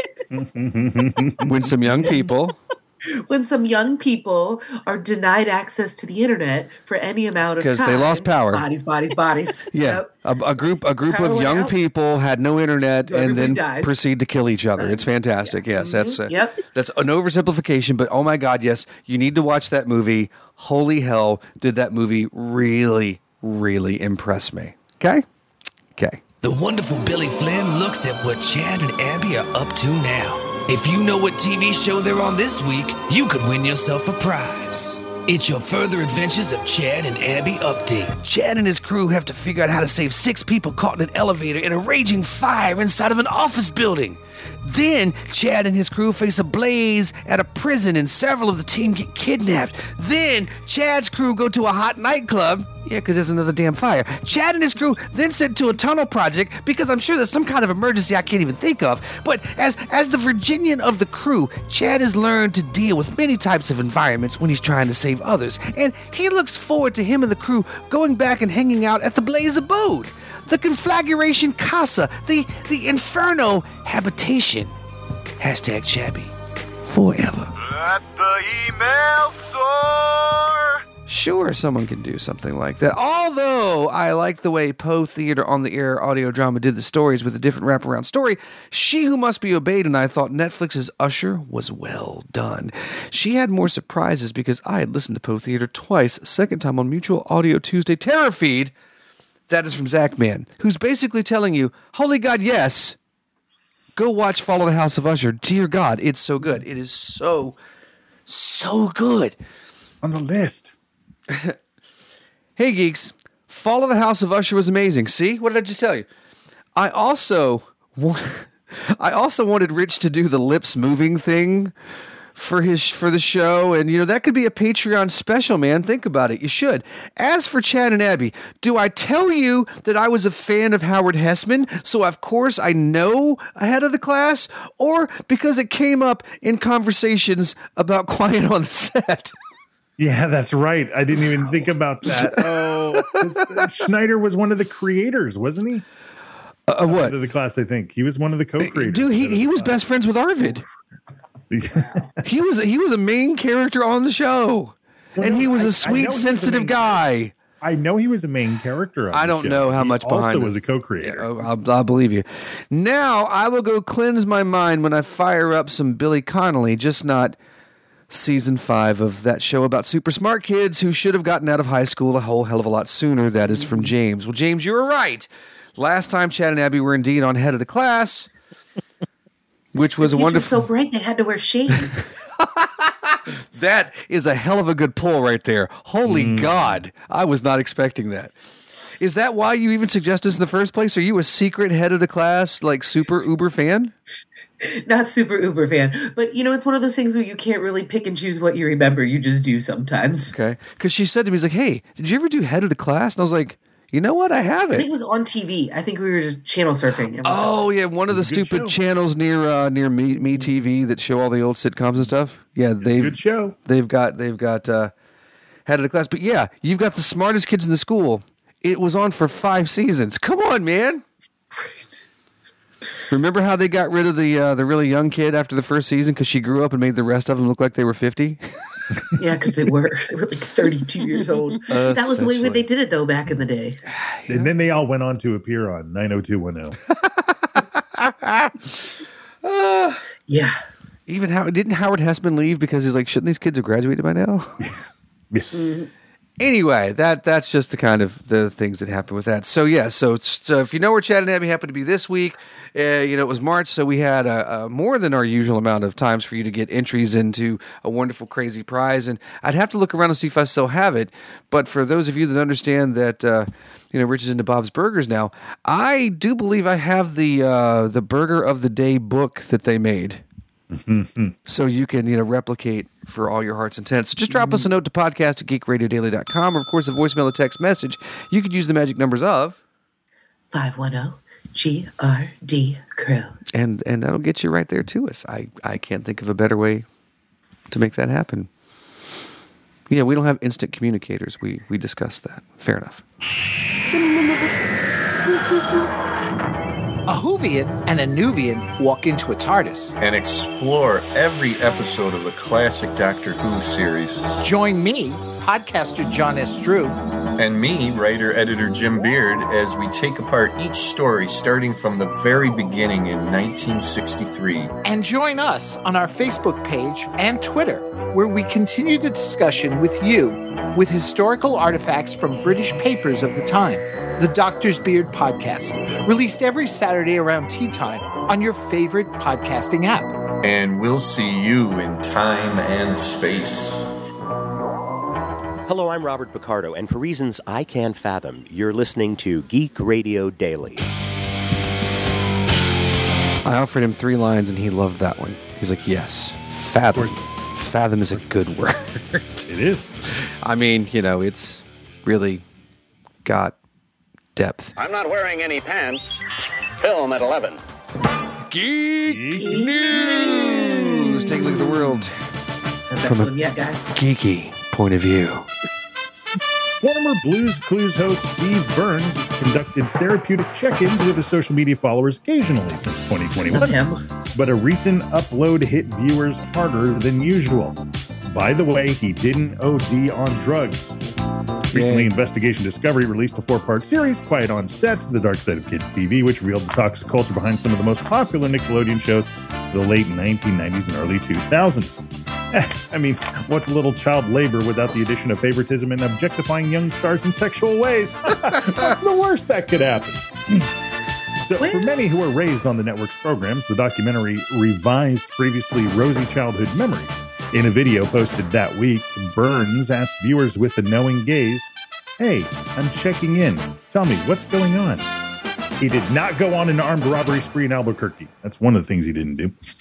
it? When some young people, when some young people are denied access to the internet for any amount of time 'Cause they lost power. Bodies, bodies, bodies. yeah, Yep. a, a group a group Power of went young out. people had no internet So and then everybody dies. proceed to kill each other. It's fantastic. Yes, that's uh, Yep. that's an oversimplification, but oh my god, yes, you need to watch that movie. Holy hell, did that movie really, really impress me? Okay, okay. The wonderful Billy Flynn looks at what Chad and Abby are up to now. If you know what T V show they're on this week, you could win yourself a prize. It's your Further Adventures of Chad and Abby update. Chad and his crew have to figure out how to save six people caught in an elevator in a raging fire inside of an office building. Then, Chad and his crew face a blaze at a prison and several of the team get kidnapped. Then, Chad's crew go to a hot nightclub. Yeah, because there's another damn fire. Chad and his crew then sent to a tunnel project because I'm sure there's some kind of emergency I can't even think of. But as, as the Virginian of the crew, Chad has learned to deal with many types of environments when he's trying to save others. And he looks forward to him and the crew going back and hanging out at the Blaze abode. The Conflagration Casa, the, the Inferno habitation. Hashtag Chabby. Forever. At the email soar. Sure, someone can do something like that. Although I like the way Poe Theater on the Air audio drama did the stories with a different wraparound story, She Who Must Be Obeyed and I thought Netflix's Usher was well done. She had more surprises because I had listened to Poe Theater twice, second time on Mutual Audio Tuesday Terror Feed. That is from Zach Man, who's basically telling you, holy God, yes, go watch Follow the House of Usher. Dear God, it's so good. It is so, so good. On the list. Hey, geeks, Follow the House of Usher was amazing. See? What did I just tell you? I also, wa- I also wanted Rich to do the lips moving thing for his for the show, and you know that could be a Patreon special, man. Think about it. You should. As for Chad and Abby, do I tell you that I was a fan of Howard Hessman, so of course I know Ahead of the Class, or because it came up in conversations about Quiet on the Set? Yeah, that's right. I didn't even think about that. Oh, Schneider was one of the creators, wasn't he? Uh, what? Ahead of the Class, I think he was one of the co-creators. Dude, he he was best friends with Arvid. he was he was a main character on the show, well, and he was a sweet, sensitive guy. I know he was a main character. On I don't the show. know how he much behind. Also, it. was a co-creator. Yeah, I'll, I'll believe you. Now I will go cleanse my mind when I fire up some Billy Connolly, just not season five of that show about super smart kids who should have gotten out of high school a whole hell of a lot sooner. That is from James. Well, James, you were right. Last time Chad and Abby were indeed on Head of the Class. Which was the a wonderful. So bright they had to wear shades. That is a hell of a good pull right there. Holy Mm. God, I was not expecting that. Is that why you even suggested this in the first place? Are you a secret Head of the Class, like super uber fan? Not super uber fan, but you know it's one of those things where you can't really pick and choose what you remember. You just do sometimes. Okay, because she said to me, "He's like, hey, did you ever do Head of the Class?" And I was like, you know what? I I haven't. think it was on T V. I think we were just channel surfing. And Oh yeah, one of the stupid show. channels near uh, near Me, Me T V that show all the old sitcoms and stuff. Yeah, they've Good show. they've got they've got uh, Head of the Class. But yeah, you've got the smartest kids in the school. It was on for five seasons. Come on, man. Remember how they got rid of the uh, the really young kid after the first season because she grew up and made the rest of them look like they were fifty? Yeah, because they were they were like thirty-two years old. That was the way Essentially. they did it though back in the day. And then they all went on to appear on nine oh two one oh. Yeah. Even how didn't Howard Hessman leave because he's like, shouldn't these kids have graduated by now? Yeah. Anyway, that that's just the kind of the things that happen with that. So yeah, so, so if you know where Chad and Abby happened to be this week, uh, you know it was March, so we had a, a more than our usual amount of times for you to get entries into a wonderful, crazy prize. And I'd have to look around and see if I still have it. But for those of you that understand that, uh, you know, Rich is into Bob's Burgers now, I do believe I have the uh, the Burger of the Day book that they made. So you can, you know, replicate for all your heart's intent. So just drop us a note to podcast at geek radio daily dot com, or of course a voicemail or text message. You could use the magic numbers of five one zero G R D crew. and and that'll get you right there to us. I, I can't think of a better way to make that happen. Yeah, we don't have instant communicators. We we discussed that. Fair enough. A Whovian and a Nuvian walk into a TARDIS. And explore every episode of the classic Doctor Who series. Join me, podcaster John S. Drew. And me, writer-editor Jim Beard, as we take apart each story starting from the very beginning in nineteen sixty-three. And join us on our Facebook page and Twitter, where we continue the discussion with you with historical artifacts from British papers of the time. The Doctor's Beard Podcast, released every Saturday around tea time on your favorite podcasting app. And we'll see you in time and space. Hello, I'm Robert Picardo, and for reasons I can't fathom, you're listening to Geek Radio Daily. I offered him three lines and he loved that one. He's like, yes, fathom. Fathom is a good word. It is. I mean, you know, it's really got depth. I'm not wearing any pants. Film at eleven. Geek News. Take a look at the world from a yet, guys. geeky point of view. Former Blues Clues host Steve Burns has conducted therapeutic check-ins with his social media followers occasionally since twenty twenty-one. But a recent upload hit viewers harder than usual. By the way, he didn't O D on drugs. Recently, Investigation Discovery released a four-part series, Quiet on Set, The Dark Side of Kids T V, which revealed the toxic culture behind some of the most popular Nickelodeon shows of the late nineteen nineties and early two thousands. I mean, what's a little child labor without the addition of favoritism and objectifying young stars in sexual ways? That's the worst that could happen. So, for many who were raised on the network's programs, the documentary revised previously rosy childhood memories. In a video posted that week, Burns asked viewers with a knowing gaze, "Hey, I'm checking in. Tell me, what's going on?" He did not go on an armed robbery spree in Albuquerque. That's one of the things he didn't do.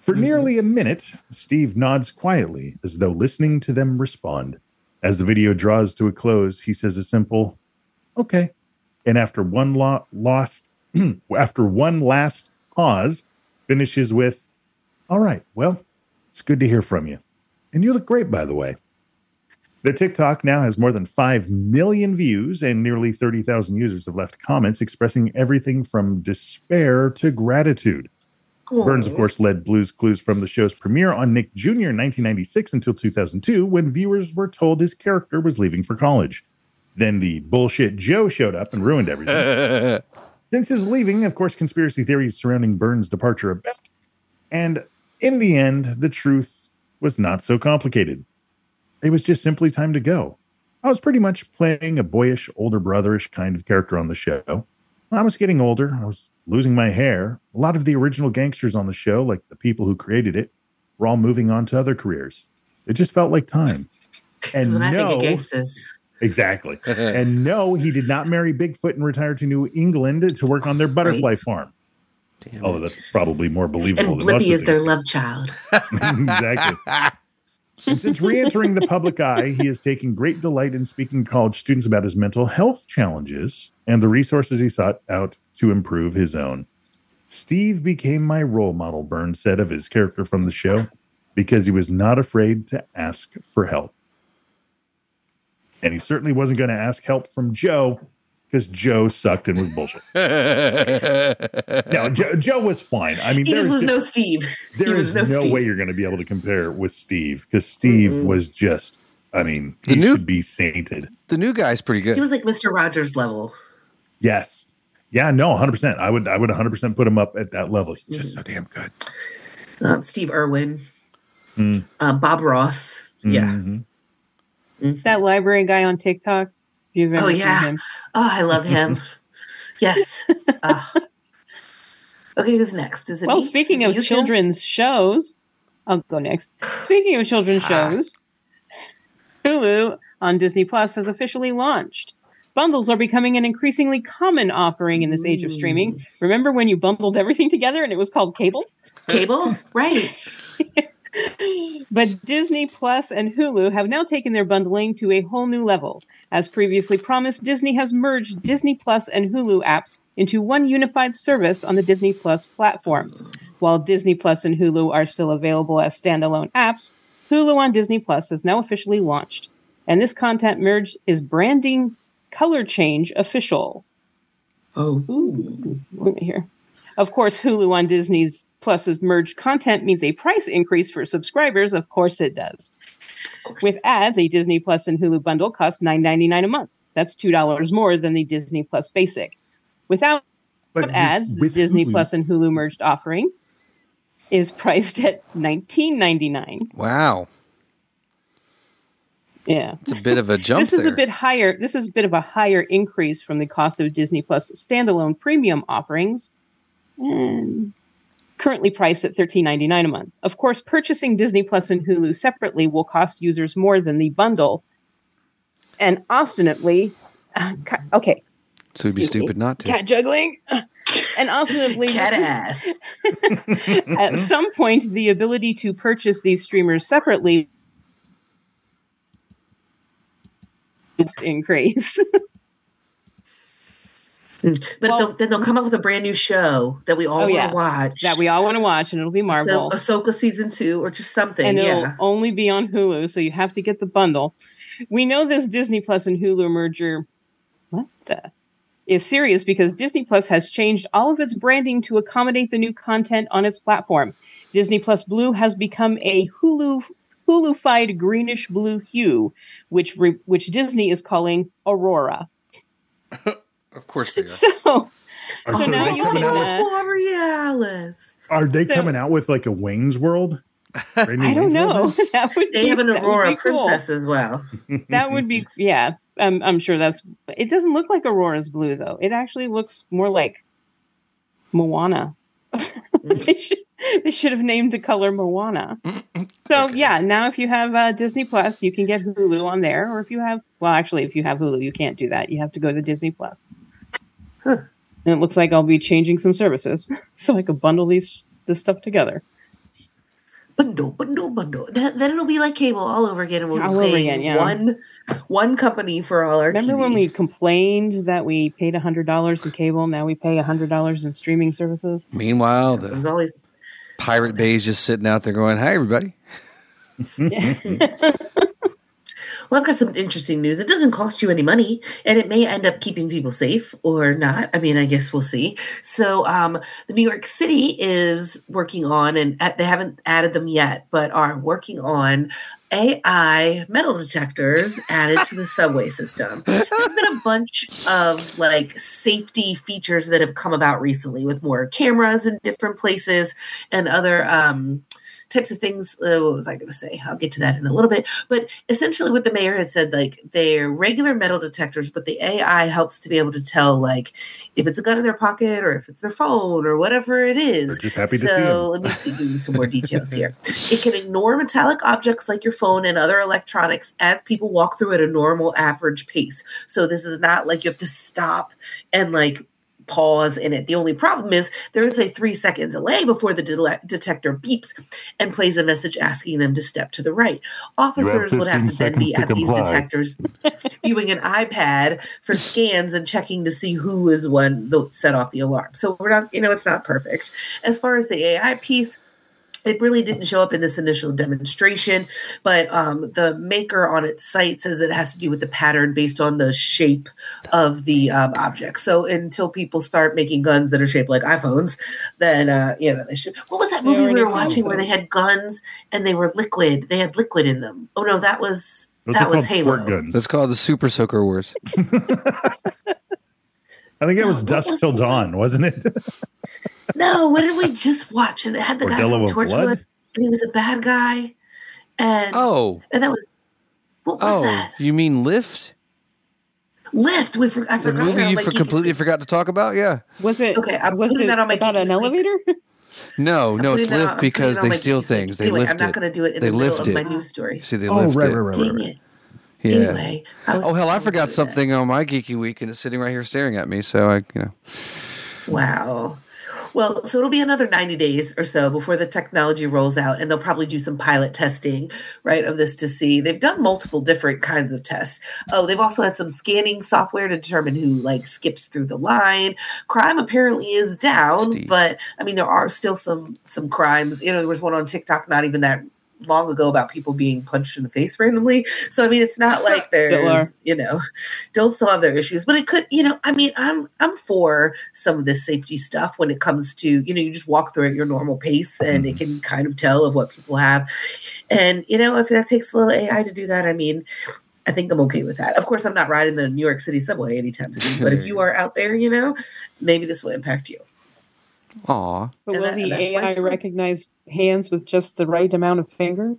For nearly a minute, Steve nods quietly as though listening to them respond. As the video draws to a close, he says a simple, okay. And after one lo- lost, after one last pause, finishes with, all right, well, it's good to hear from you. And you look great, by the way. The TikTok now has more than five million views, and nearly thirty thousand users have left comments expressing everything from despair to gratitude. Aww. Burns, of course, led Blue's Clues from the show's premiere on Nick Junior in nineteen ninety-six until two thousand two, when viewers were told his character was leaving for college. Then the bullshit Joe showed up and ruined everything. Since his leaving, of course, conspiracy theories surrounding Burns' departure abound. And in the end, the truth was not so complicated. It was just simply time to go. I was pretty much playing a boyish, older brotherish kind of character on the show. I was getting older. I was losing my hair. A lot of the original gangsters on the show, like the people who created it, were all moving on to other careers. It just felt like time. And when I no, think of gangsters. Exactly. And no, he did not marry Bigfoot and retire to New England to work on their butterfly right. farm. Damn Although it. That's probably more believable. And Blippi is their love child. Exactly. And since re-entering the public eye, he is taking great delight in speaking to college students about his mental health challenges and the resources he sought out to improve his own. Steve became my role model, Burns said of his character from the show, because he was not afraid to ask for help. And he certainly wasn't going to ask help from Joe, because Joe sucked and was bullshit. No, Joe, Joe was fine. I mean, he just was just, no Steve. There is no, no Steve. way you're going to be able to compare with Steve, because Steve mm-hmm. was just, I mean, he the new, should be sainted. The new guy's pretty good. He was like Mister Rogers level. Yes. Yeah, no, one hundred percent. I would I would one hundred percent put him up at that level. He's just mm-hmm. so damn good. Um, Steve Irwin. Mm. Uh, Bob Ross. Yeah. Mm-hmm. Mm-hmm. That library guy on TikTok. You've ever oh, yeah. seen him. Oh, I love him. Yes. Oh. Okay, who's next? Is it well, me? speaking Is of children's shows, I'll go next. Speaking of children's shows, Hulu on Disney Plus has officially launched. Bundles are becoming an increasingly common offering in this age of streaming. Remember when you bundled everything together and it was called cable? Cable? Right. But Disney Plus and Hulu have now taken their bundling to a whole new level. As previously promised, Disney has merged Disney Plus and Hulu apps into one unified service on the Disney Plus platform. While Disney Plus and Hulu are still available as standalone apps, Hulu on Disney Plus is now officially launched. And this content merge is branding color change official. Oh. Ooh. Let me hear. Of course, Hulu on Disney's Plus's merged content means a price increase for subscribers. Of course it does. Course. With ads, a Disney Plus and Hulu bundle costs nine ninety-nine a month. That's two dollars more than the Disney Plus Basic. Without but ads, with, with the Disney Hulu. Plus and Hulu merged offering is priced at nineteen ninety-nine. Wow. Yeah. It's a bit of a jump This is there. a bit higher. This is a bit of a higher increase from the cost of Disney Plus standalone premium offerings. And currently priced at thirteen ninety-nine a month. Of course, purchasing Disney Plus and Hulu separately will cost users more than the bundle. And obstinately, uh, okay. So it'd be stupid me, not to. Cat juggling. And obstinately, cat ass. At some point, the ability to purchase these streamers separately will increase. But well, they'll, then they'll come up with a brand new show that we all oh, want to yeah. watch. That we all want to watch, and it'll be Marvel. So, Ahsoka season two or just something. And it'll yeah. only be on Hulu, so you have to get the bundle. We know this Disney Plus and Hulu merger what the, is serious because Disney Plus has changed all of its branding to accommodate the new content on its platform. Disney Plus Blue has become a Hulu Hulu-fied greenish blue hue, which re, which Disney is calling Aurora. Of course they are. So, are so so now you coming can, out, uh, Borealis. Are they so, coming out with like a Wayne's World? I don't Wayne's know. World? That would they be, have an Aurora princess cool. as well. That would be, yeah. I'm, I'm sure that's. It doesn't look like Aurora's blue though. It actually looks more like Moana. they, should, they should have named the color Moana. So okay. yeah, now if you have uh, Disney Plus, you can get Hulu on there, or if you have, well, actually, if you have Hulu, you can't do that. You have to go to Disney Plus. Huh. And it looks like I'll be changing some services so I could bundle these this stuff together. bundle, bundle, bundle. Then then it'll be like cable all over again, and we'll All be over paying again, yeah. one one company for all our Remember T V. when we complained that we paid one hundred dollars in cable? Now we pay one hundred dollars in streaming services? Meanwhile, It was the always Pirate Bay's just sitting out there going, "Hi, everybody." Well, I've got some interesting news. It doesn't cost you any money, and it may end up keeping people safe or not. I mean, I guess we'll see. So, um, the New York City is working on, and uh, they haven't added them yet, but are working on A I metal detectors added to the subway system. There's been a bunch of like safety features that have come about recently with more cameras in different places and other um, types of things. Uh, what was I going to say? I'll get to that in a little bit. But essentially what the mayor has said, like they're regular metal detectors, but the A I helps to be able to tell like if it's a gun in their pocket or if it's their phone or whatever it is. We're just happy to so see 'em. let me see, give you some more details here. It can ignore metallic objects like your phone and other electronics as people walk through at a normal average pace. So this is not like you have to stop and like pause in it. The only problem is there is a three second delay before the de- detector beeps and plays a message asking them to step to the right. Officers would have to then be at these detectors viewing an iPad for scans and checking to see who is one that set off the alarm. So we're not, you know, it's not perfect. As far as the A I piece, it really didn't show up in this initial demonstration, but um, the maker on its site says it has to do with the pattern based on the shape of the um, object. So until people start making guns that are shaped like iPhones, then, uh, you know, they should. What was that They movie we already were have watching where those. they had guns and they were liquid? They had liquid in them. Oh, no, that was, Those that are was called Halo. squirt guns. That's called the Super Soaker Wars. I think it was Dusk Till Dawn, wasn't it? No, what did we just watch? And it had the guy Bordello from of Blood? Torchwood, and he was a bad guy. And Oh, and that was what was oh, that? you mean Lift? Lift. We for, I The forgot. movie that on you my for geeky completely squeak. forgot to talk about? Yeah. Was it Okay, I'm was putting it that on my about geeky an squeak. elevator? No, no, it's putting that on- Lift I'm because putting it on they my steal geeky squeak. things. They Anyway, lift I'm not it. going to do it in They the middle lift of my it. news story. See, they Oh, lift right, it. right, right, Dang right. it. Yeah. Anyway, I was, Oh hell, I was forgot doing that. something on my Geeky Week, and it's sitting right here staring at me. So I, you know, Wow. Well, so it'll be another ninety days or so before the technology rolls out, and they'll probably do some pilot testing, right, of this to see. They've done multiple different kinds of tests. Oh, they've also had some scanning software to determine who, like, skips through the line. Crime apparently is down, Steve. but, I mean, there are still some some crimes. You know, there was one on TikTok not even that long ago about people being punched in the face randomly. So I mean, it's not like Still are. there's, you know, don't still have their issues, but it could, you know, I mean, I'm I'm for some of this safety stuff when it comes to, you know, you just walk through at your normal pace and it can kind of tell of what people have. And, you know, if that takes a little A I to do that, I mean, I think I'm okay with that. Of course, I'm not riding the New York City subway anytime soon, but if you are out there, you know, maybe this will impact you. aw. But And will that- the and that's my A I story. recognize hands with just the right amount of fingers?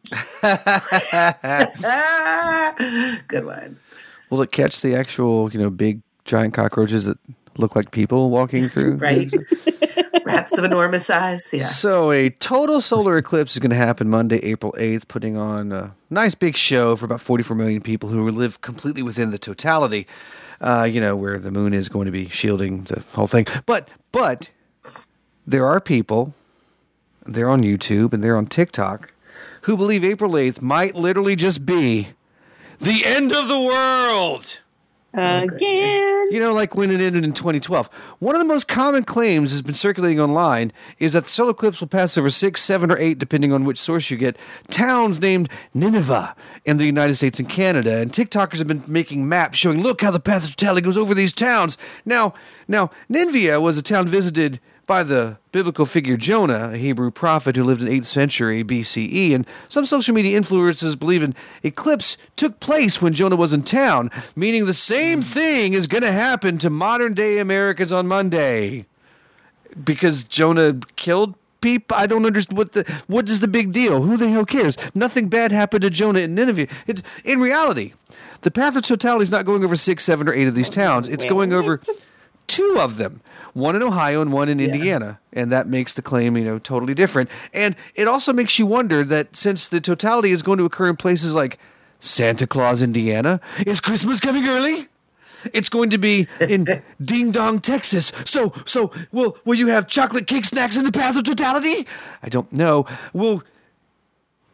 Good one. Will it catch the actual, you know, big giant cockroaches that look like people walking through? Right. Rats of enormous size. Yeah. So a total solar eclipse is going to happen Monday, April eighth, putting on a nice big show for about forty-four million people who live completely within the totality, uh, you know, where the moon is going to be shielding the whole thing. But, but there are people, they're on YouTube and they're on TikTok, who believe April eighth might literally just be the end of the world. Again. You know, like when it ended in twenty twelve. One of the most common claims has been circulating online is that the solar eclipse will pass over six, seven, or eight, depending on which source you get, towns named Nineveh in the United States and Canada. And TikTokers have been making maps showing, look how the path of totality goes over these towns. Now, now Nineveh was a town visited by the biblical figure Jonah, a Hebrew prophet who lived in eighth century B C E, and some social media influencers believe an eclipse took place when Jonah was in town, meaning the same thing is going to happen to modern-day Americans on Monday. Because Jonah killed people? I don't understand. What the what is the big deal? Who the hell cares? Nothing bad happened to Jonah in Nineveh. It, in reality, the path of totality is not going over six, seven, or eight of these towns. It's going over two of them. One in Ohio and one in Indiana. And that makes the claim, you know, totally different. And it also makes you wonder that since the totality is going to occur in places like Santa Claus, Indiana, is Christmas coming early? It's going to be in Ding Dong, Texas. So, so will will you have chocolate cake snacks in the path of totality? I don't know. Will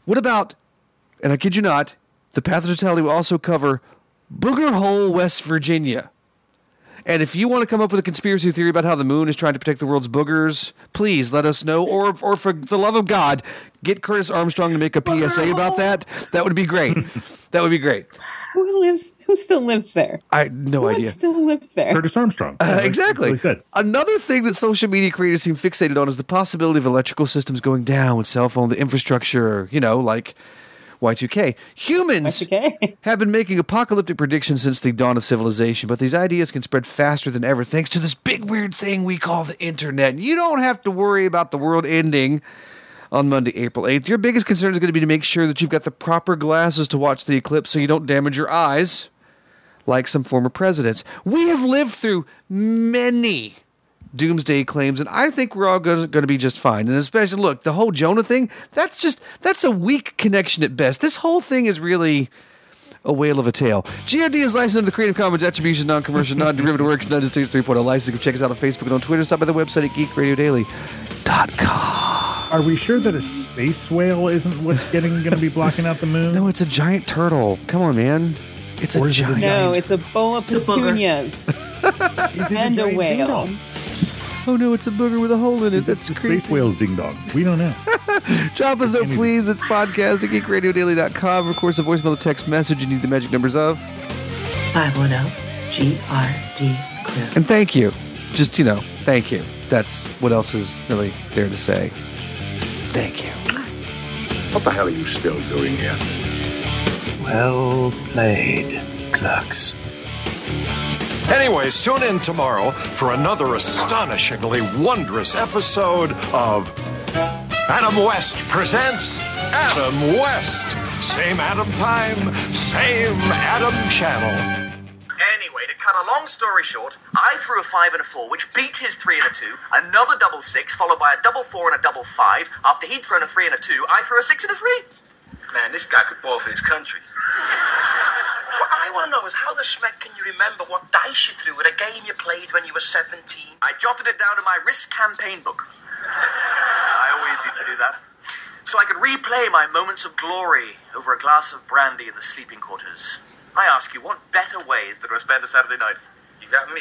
What about, and I kid you not, the Path of Totality will also cover Booger Hole, West Virginia. And if you want to come up with a conspiracy theory about how the moon is trying to protect the world's boogers, please let us know. Or, or for the love of God, get Curtis Armstrong to make a P S A about that. That would be great. That would be great. Who lives? Who still lives there? I no who idea. Still lives there? Curtis Armstrong. Uh, exactly. That's what he said. Another thing that social media creators seem fixated on is the possibility of electrical systems going down with cell phone, the infrastructure, you know, like Y two K. Humans Y two K. have been making apocalyptic predictions since the dawn of civilization, but these ideas can spread faster than ever thanks to this big weird thing we call the internet. You don't have to worry about the world ending on Monday, April eighth. Your biggest concern is going to be to make sure that you've got the proper glasses to watch the eclipse so you don't damage your eyes like some former presidents. We have lived through many doomsday claims, and I think we're all going to be just fine. And especially, look, the whole Jonah thing, that's just, that's a weak connection at best. This whole thing is really a whale of a tale. G R D is licensed under the Creative Commons Attribution, Non-Commercial, Non-Derivative Works, United States three point oh licensing. Check us out on Facebook and on Twitter. Stop by the website at geek radio daily dot com. Are we sure that a space whale isn't what's getting going to be blocking out the moon? No, it's a giant turtle. Come on, man. It's Or a is it a giant. No, it's a boa petunias and a whale. Oh no, it's a booger with a hole in it. Is it That's the creepy. space whale's ding dong? We don't know. Drop us a note, please. It's podcast at geek radio daily dot com. Of course, a voicemail, a text message. You need the magic numbers of five one zero G R D Crew. And thank you. Just, you know, thank you. That's what else is really there to say. Thank you. What the hell are you still doing here? Well played, Clucks. Anyways, tune in tomorrow for another astonishingly wondrous episode of Adam West Presents Adam West. Same Adam time, same Adam channel. Anyway, to cut a long story short, I threw a five and a four, which beat his three and a two, another double six, followed by a double four and a double five. After he'd thrown a three and a two, I threw a six and a three. Man, this guy could ball for his country. What I want to know is how the smack can you remember what dice you threw at a game you played when you were seventeen? I jotted it down in my risk campaign book. I always used to do that. So I could replay my moments of glory over a glass of brandy in the sleeping quarters. I ask you, what better ways than to spend a Saturday night? You got me.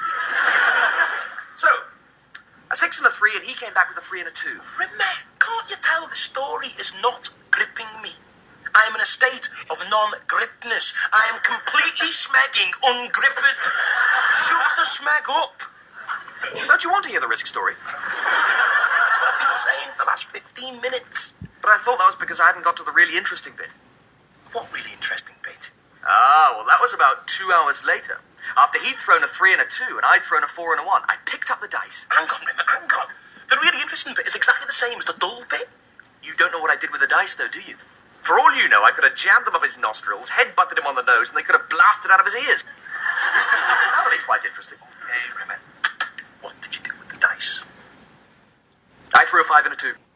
So, a six and a three, and he came back with a three and a two. Remember, can't you tell the story is not gripping me? I am in a state of non-gripness. I am completely smagging, ungripped. Shoot the smag up. Don't you want to hear the risk story? That's what I've been saying for the last fifteen minutes. But I thought that was because I hadn't got to the really interesting bit. What really interesting bit? Ah, well, that was about two hours later. After he'd thrown a three and a two, and I'd thrown a four and a one, I picked up the dice. Hang on, hang on. The really interesting bit is exactly the same as the dull bit. You don't know what I did with the dice, though, do you? For all you know, I could have jammed them up his nostrils, head-butted him on the nose, and they could have blasted out of his ears. That would be quite interesting. Hey, Rimmer, what did you do with the dice? I threw a five and a two.